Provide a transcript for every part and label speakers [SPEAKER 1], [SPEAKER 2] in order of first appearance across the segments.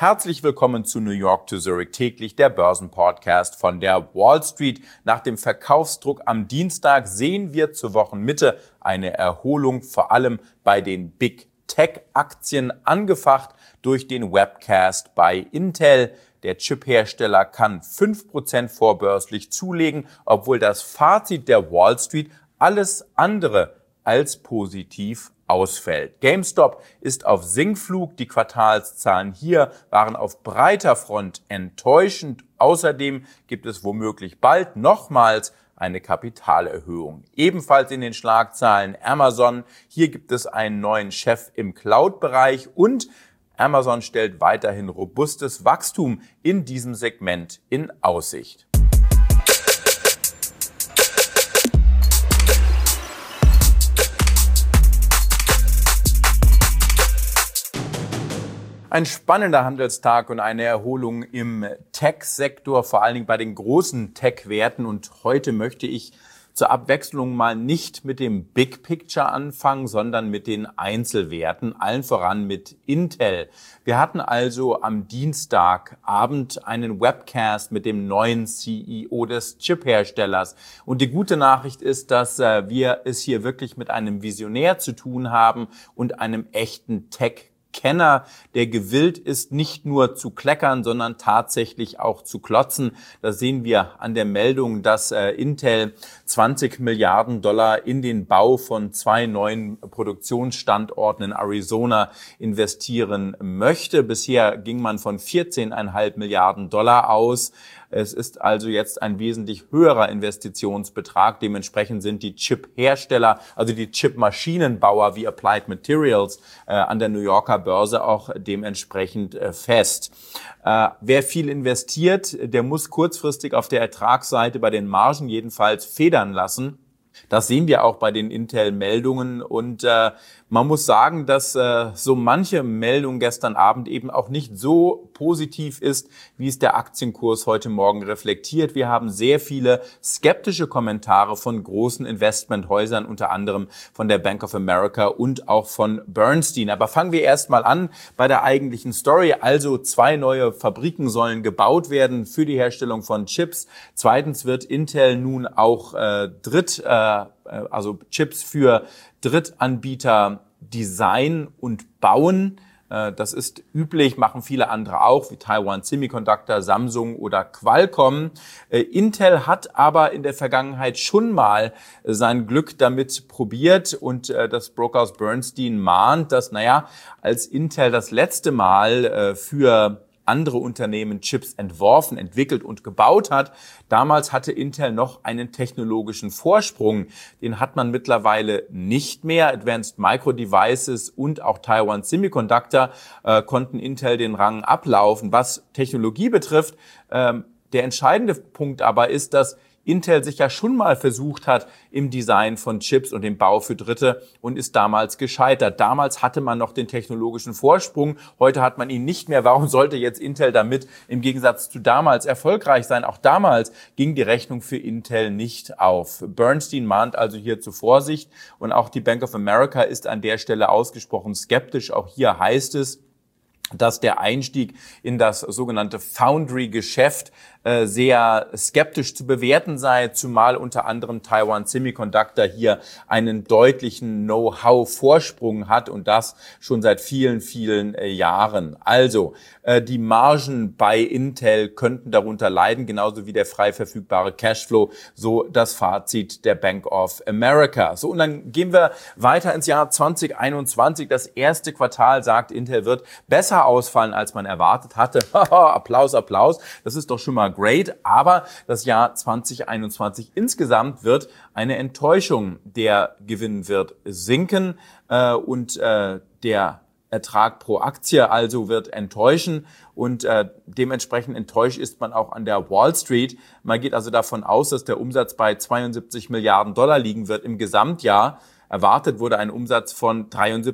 [SPEAKER 1] Herzlich willkommen zu New York to Zurich täglich, der Börsenpodcast von der Wall Street. Nach dem Verkaufsdruck am Dienstag sehen wir zur Wochenmitte eine Erholung, vor allem bei den Big Tech-Aktien, angefacht durch den Webcast bei Intel. Der Chip-Hersteller kann 5% vorbörslich zulegen, obwohl das Fazit der Wall Street alles andere als positiv ausfällt. GameStop ist auf Sinkflug. Die Quartalszahlen hier waren auf breiter Front enttäuschend. Außerdem gibt es womöglich bald nochmals eine Kapitalerhöhung. Ebenfalls in den Schlagzeilen Amazon. Hier gibt es einen neuen Chef im Cloud-Bereich und Amazon stellt weiterhin robustes Wachstum in diesem Segment in Aussicht. Ein spannender Handelstag und eine Erholung im Tech-Sektor, vor allen Dingen bei den großen Tech-Werten. Und heute möchte ich zur Abwechslung mal nicht mit dem Big Picture anfangen, sondern mit den Einzelwerten, allen voran mit Intel. Wir hatten also am Dienstagabend einen Webcast mit dem neuen CEO des Chip-Herstellers. Und die gute Nachricht ist, dass wir es hier wirklich mit einem Visionär zu tun haben und einem echten Tech-Kenner, der gewillt ist, nicht nur zu kleckern, sondern tatsächlich auch zu klotzen. Da sehen wir an der Meldung, dass Intel 20 Milliarden Dollar in den Bau von 2 neuen Produktionsstandorten in Arizona investieren möchte. Bisher ging man von 14,5 Milliarden Dollar aus. Es ist also jetzt ein wesentlich höherer Investitionsbetrag. Dementsprechend sind die Chip-Hersteller, also die Chip-Maschinenbauer wie Applied Materials an der New Yorker Börse auch dementsprechend fest. Wer viel investiert, der muss kurzfristig auf der Ertragsseite bei den Margen jedenfalls federn lassen. Das sehen wir auch bei den Intel-Meldungen und man muss sagen, dass so manche Meldung gestern Abend eben auch nicht so positiv ist, wie es der Aktienkurs heute Morgen reflektiert. Wir haben sehr viele skeptische Kommentare von großen Investmenthäusern, unter anderem von der Bank of America und auch von Bernstein. Aber fangen wir erst mal an bei der eigentlichen Story. Also 2 neue Fabriken sollen gebaut werden für die Herstellung von Chips. Zweitens wird Intel nun auch Chips für Drittanbieter designen und bauen. Das ist üblich, machen viele andere auch, wie Taiwan Semiconductor, Samsung oder Qualcomm. Intel hat aber in der Vergangenheit schon mal sein Glück damit probiert und das Brokerhaus Bernstein mahnt, dass, als Intel das letzte Mal für andere Unternehmen Chips entworfen, entwickelt und gebaut hat. Damals hatte Intel noch einen technologischen Vorsprung. Den hat man mittlerweile nicht mehr. Advanced Micro Devices und auch Taiwan Semiconductor konnten Intel den Rang ablaufen. Was Technologie betrifft, der entscheidende Punkt aber ist, dass Intel sich ja schon mal versucht hat im Design von Chips und im Bau für Dritte und ist damals gescheitert. Damals hatte man noch den technologischen Vorsprung, heute hat man ihn nicht mehr. Warum sollte jetzt Intel damit im Gegensatz zu damals erfolgreich sein? Auch damals ging die Rechnung für Intel nicht auf. Bernstein mahnt also hier zu Vorsicht und auch die Bank of America ist an der Stelle ausgesprochen skeptisch. Auch hier heißt es, dass der Einstieg in das sogenannte Foundry-Geschäft sehr skeptisch zu bewerten sei, zumal unter anderem Taiwan Semiconductor hier einen deutlichen Know-how-Vorsprung hat und das schon seit vielen, vielen Jahren. Also die Margen bei Intel könnten darunter leiden, genauso wie der frei verfügbare Cashflow, so das Fazit der Bank of America. So, und dann gehen wir weiter ins Jahr 2021. Das erste Quartal, sagt Intel, wird besser ausfallen, als man erwartet hatte. Applaus, Applaus. Das ist doch schon mal great. Aber das Jahr 2021 insgesamt wird eine Enttäuschung. Der Gewinn wird sinken und der Ertrag pro Aktie also wird enttäuschen und dementsprechend enttäuscht ist man auch an der Wall Street. Man geht also davon aus, dass der Umsatz bei 72 Milliarden Dollar liegen wird im Gesamtjahr. Erwartet wurde ein Umsatz von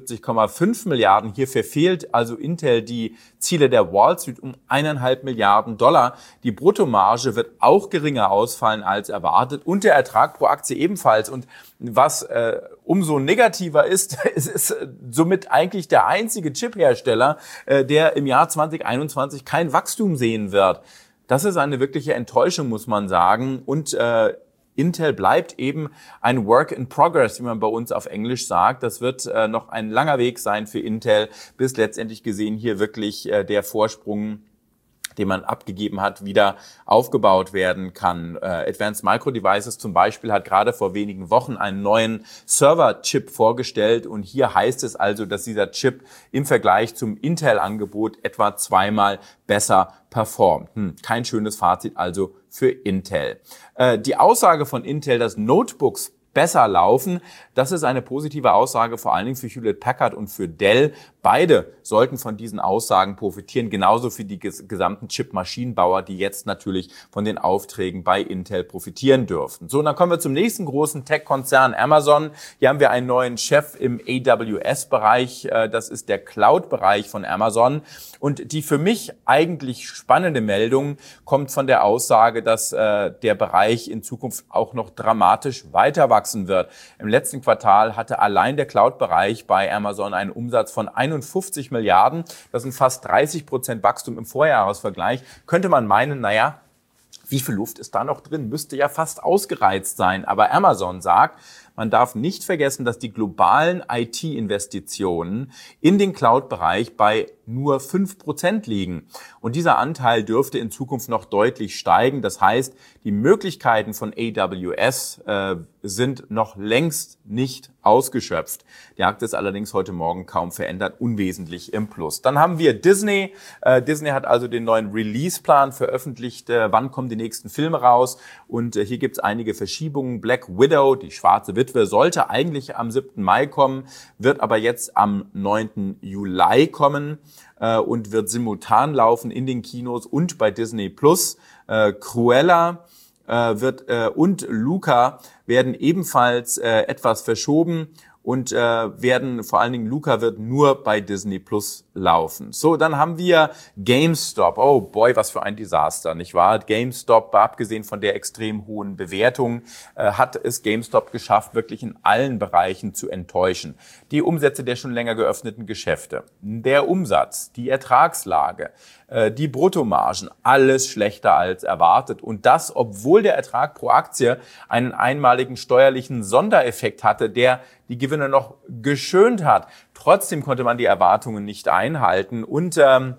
[SPEAKER 1] 73,5 Milliarden. Hier verfehlt also Intel die Ziele der Wall Street um 1,5 Milliarden $. Die Bruttomarge wird auch geringer ausfallen als erwartet und der Ertrag pro Aktie ebenfalls. Und was umso negativer ist, es ist somit eigentlich der einzige Chiphersteller, der im Jahr 2021 kein Wachstum sehen wird. Das ist eine wirkliche Enttäuschung, muss man sagen. Und Intel bleibt eben ein Work in Progress, wie man bei uns auf Englisch sagt. Das wird noch ein langer Weg sein für Intel, bis letztendlich gesehen hier wirklich der Vorsprung, den man abgegeben hat, wieder aufgebaut werden kann. Advanced Micro Devices zum Beispiel hat gerade vor wenigen Wochen einen neuen Server-Chip vorgestellt und hier heißt es also, dass dieser Chip im Vergleich zum Intel-Angebot etwa 2-mal besser performt. Kein schönes Fazit also für Intel. Die Aussage von Intel, dass Notebooks besser laufen, das ist eine positive Aussage, vor allen Dingen für Hewlett-Packard und für Dell. Beide sollten von diesen Aussagen profitieren, genauso für die gesamten Chip-Maschinenbauer, die jetzt natürlich von den Aufträgen bei Intel profitieren dürften. So, und dann kommen wir zum nächsten großen Tech-Konzern Amazon. Hier haben wir einen neuen Chef im AWS-Bereich. Das ist der Cloud-Bereich von Amazon. Und die für mich eigentlich spannende Meldung kommt von der Aussage, dass der Bereich in Zukunft auch noch dramatisch weiter wachsen wird. Im letzten Quartal hatte allein der Cloud-Bereich bei Amazon einen Umsatz von 51 Milliarden. Das sind fast 30% Wachstum im Vorjahresvergleich. Könnte man meinen, naja, wie viel Luft ist da noch drin? Müsste ja fast ausgereizt sein. Aber Amazon sagt, man darf nicht vergessen, dass die globalen IT-Investitionen in den Cloud-Bereich bei nur 5% liegen. Und dieser Anteil dürfte in Zukunft noch deutlich steigen. Das heißt, die Möglichkeiten von AWS sind noch längst nicht ausgeschöpft. Die Aktie ist allerdings heute Morgen kaum verändert, unwesentlich im Plus. Dann haben wir Disney. Disney hat also den neuen Release-Plan veröffentlicht. Wann kommen die nächsten Filme raus? Und hier gibt es einige Verschiebungen. Black Widow, die schwarze Witwe, sollte eigentlich am 7. Mai kommen, wird aber jetzt am 9. Juli kommen und wird simultan laufen in den Kinos und bei Disney Plus. Cruella und Luca werden ebenfalls etwas verschoben und vor allen Dingen Luca wird nur bei Disney Plus laufen. So, dann haben wir GameStop. Oh boy, was für ein Desaster, nicht wahr? GameStop, abgesehen von der extrem hohen Bewertung, hat es GameStop geschafft, wirklich in allen Bereichen zu enttäuschen. Die Umsätze der schon länger geöffneten Geschäfte, der Umsatz, die Ertragslage, die Bruttomargen, alles schlechter als erwartet. Und das, obwohl der Ertrag pro Aktie einen einmaligen steuerlichen Sondereffekt hatte, der die Gewinne noch geschönt hat. Trotzdem konnte man die Erwartungen nicht einhalten und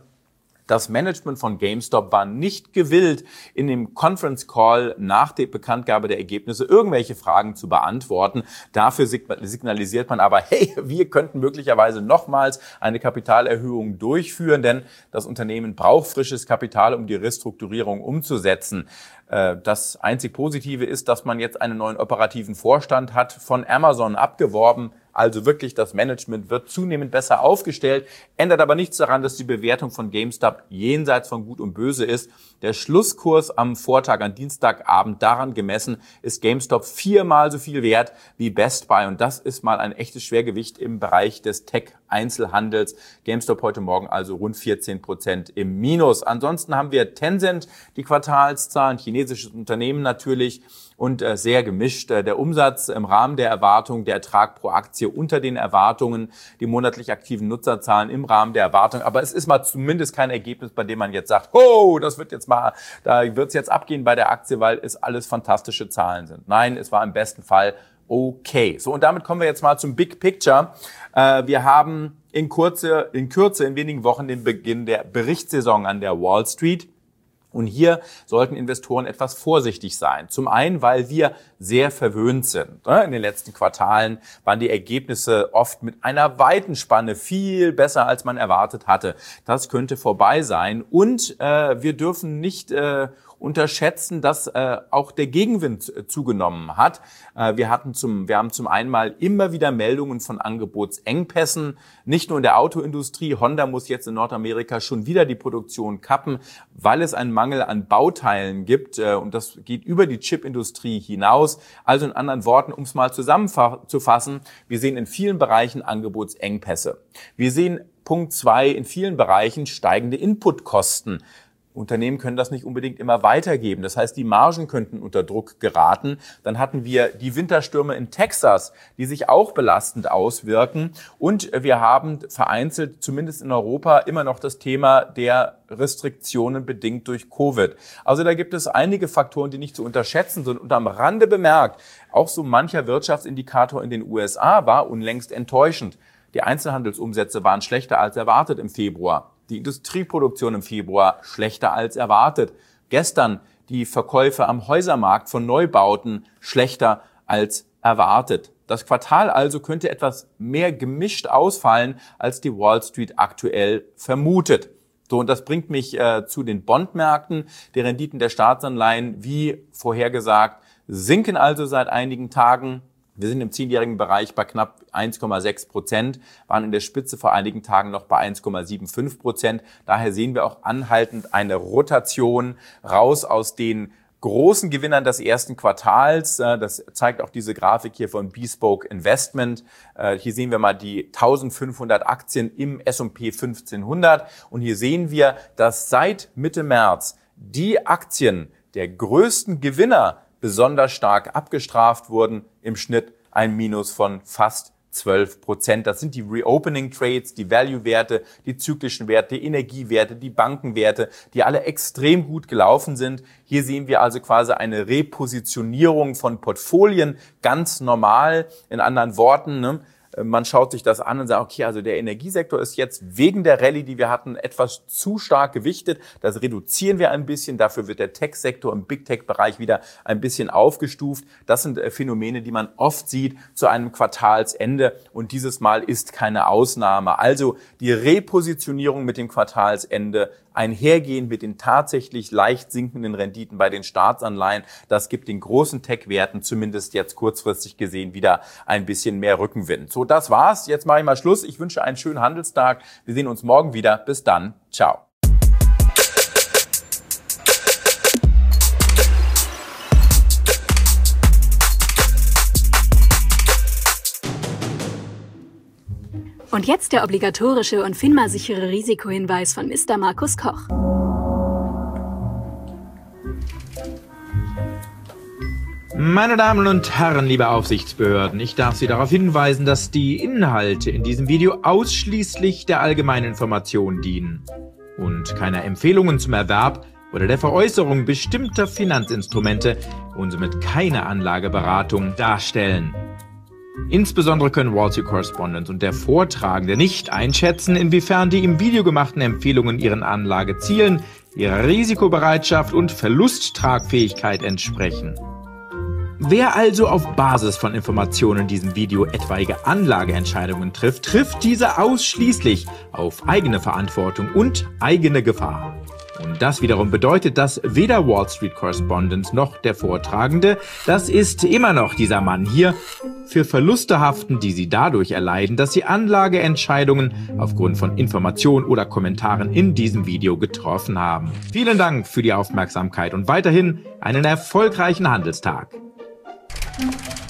[SPEAKER 1] das Management von GameStop war nicht gewillt, in dem Conference Call nach der Bekanntgabe der Ergebnisse irgendwelche Fragen zu beantworten. Dafür signalisiert man aber, hey, wir könnten möglicherweise nochmals eine Kapitalerhöhung durchführen, denn das Unternehmen braucht frisches Kapital, um die Restrukturierung umzusetzen. Das einzig Positive ist, dass man jetzt einen neuen operativen Vorstand hat, von Amazon abgeworben. Also wirklich, das Management wird zunehmend besser aufgestellt, ändert aber nichts daran, dass die Bewertung von GameStop jenseits von Gut und Böse ist. Der Schlusskurs am Vortag, an Dienstagabend, daran gemessen, ist GameStop 4-mal so viel wert wie Best Buy. Und das ist mal ein echtes Schwergewicht im Bereich des Tech-Einzelhandels. GameStop heute Morgen also rund 14% im Minus. Ansonsten haben wir Tencent, die Quartalszahlen, chinesisches Unternehmen natürlich, und sehr gemischt. Der Umsatz im Rahmen der Erwartung, der Ertrag pro Aktie unter den Erwartungen, die monatlich aktiven Nutzerzahlen im Rahmen der Erwartung. Aber es ist mal zumindest kein Ergebnis, bei dem man jetzt sagt, oh, da wird es jetzt abgehen bei der Aktie, weil es alles fantastische Zahlen sind. Nein, es war im besten Fall okay. So, und damit kommen wir jetzt mal zum Big Picture. Wir haben in Kürze, in wenigen Wochen den Beginn der Berichtssaison an der Wall Street. Und hier sollten Investoren etwas vorsichtig sein. Zum einen, weil wir sehr verwöhnt sind. In den letzten Quartalen waren die Ergebnisse oft mit einer weiten Spanne viel besser, als man erwartet hatte. Das könnte vorbei sein. Und wir dürfen nicht unterschätzen, dass auch der Gegenwind zugenommen hat. Wir haben zum einen mal immer wieder Meldungen von Angebotsengpässen, nicht nur in der Autoindustrie. Honda muss jetzt in Nordamerika schon wieder die Produktion kappen, weil es einen Mangel an Bauteilen gibt und das geht über die Chipindustrie hinaus. Also in anderen Worten, um es mal zusammenzufassen, wir sehen in vielen Bereichen Angebotsengpässe. Wir sehen Punkt 2, in vielen Bereichen steigende Inputkosten. Unternehmen können das nicht unbedingt immer weitergeben. Das heißt, die Margen könnten unter Druck geraten. Dann hatten wir die Winterstürme in Texas, die sich auch belastend auswirken. Und wir haben vereinzelt, zumindest in Europa, immer noch das Thema der Restriktionen bedingt durch Covid. Also da gibt es einige Faktoren, die nicht zu unterschätzen sind. Und am Rande bemerkt, auch so mancher Wirtschaftsindikator in den USA war unlängst enttäuschend. Die Einzelhandelsumsätze waren schlechter als erwartet im Februar. Die Industrieproduktion im Februar schlechter als erwartet. Gestern die Verkäufe am Häusermarkt von Neubauten schlechter als erwartet. Das Quartal also könnte etwas mehr gemischt ausfallen, als die Wall Street aktuell vermutet. So, und das bringt mich zu den Bondmärkten. Die Renditen der Staatsanleihen, wie vorhergesagt, sinken also seit einigen Tagen. Wir sind im 10-jährigen Bereich bei knapp 1,6%, waren in der Spitze vor einigen Tagen noch bei 1,75%. Daher sehen wir auch anhaltend eine Rotation raus aus den großen Gewinnern des ersten Quartals. Das zeigt auch diese Grafik hier von Bespoke Investment. Hier sehen wir mal die 1500 Aktien im S&P 1500. Und hier sehen wir, dass seit Mitte März die Aktien der größten Gewinner besonders stark abgestraft wurden, im Schnitt ein Minus von fast 12%. Das sind die Reopening Trades, die Value-Werte, die zyklischen Werte, die Energiewerte, die Bankenwerte, die alle extrem gut gelaufen sind. Hier sehen wir also quasi eine Repositionierung von Portfolien, ganz normal. In anderen Worten, ne? Man schaut sich das an und sagt, okay, also der Energiesektor ist jetzt wegen der Rallye, die wir hatten, etwas zu stark gewichtet. Das reduzieren wir ein bisschen. Dafür wird der Tech-Sektor im Big-Tech-Bereich wieder ein bisschen aufgestuft. Das sind Phänomene, die man oft sieht zu einem Quartalsende. Und dieses Mal ist keine Ausnahme. Also die Repositionierung mit dem Quartalsende einhergehend mit den tatsächlich leicht sinkenden Renditen bei den Staatsanleihen. Das gibt den großen Tech-Werten zumindest jetzt kurzfristig gesehen wieder ein bisschen mehr Rückenwind. So, das war's. Jetzt mache ich mal Schluss. Ich wünsche einen schönen Handelstag. Wir sehen uns morgen wieder. Bis dann. Ciao.
[SPEAKER 2] Und jetzt der obligatorische und FINMA-sichere Risikohinweis von Mr. Markus Koch.
[SPEAKER 3] Meine Damen und Herren, liebe Aufsichtsbehörden, ich darf Sie darauf hinweisen, dass die Inhalte in diesem Video ausschließlich der allgemeinen Information dienen und keine Empfehlungen zum Erwerb oder der Veräußerung bestimmter Finanzinstrumente und somit keine Anlageberatung darstellen. Insbesondere können Wall Street Correspondent und der Vortragende nicht einschätzen, inwiefern die im Video gemachten Empfehlungen ihren Anlagezielen, ihrer Risikobereitschaft und Verlusttragfähigkeit entsprechen. Wer also auf Basis von Informationen in diesem Video etwaige Anlageentscheidungen trifft, trifft diese ausschließlich auf eigene Verantwortung und eigene Gefahr. Und das wiederum bedeutet, dass weder Wall Street Correspondent noch der Vortragende, das ist immer noch dieser Mann hier, für Verluste haften, die sie dadurch erleiden, dass sie Anlageentscheidungen aufgrund von Informationen oder Kommentaren in diesem Video getroffen haben. Vielen Dank für die Aufmerksamkeit und weiterhin einen erfolgreichen Handelstag.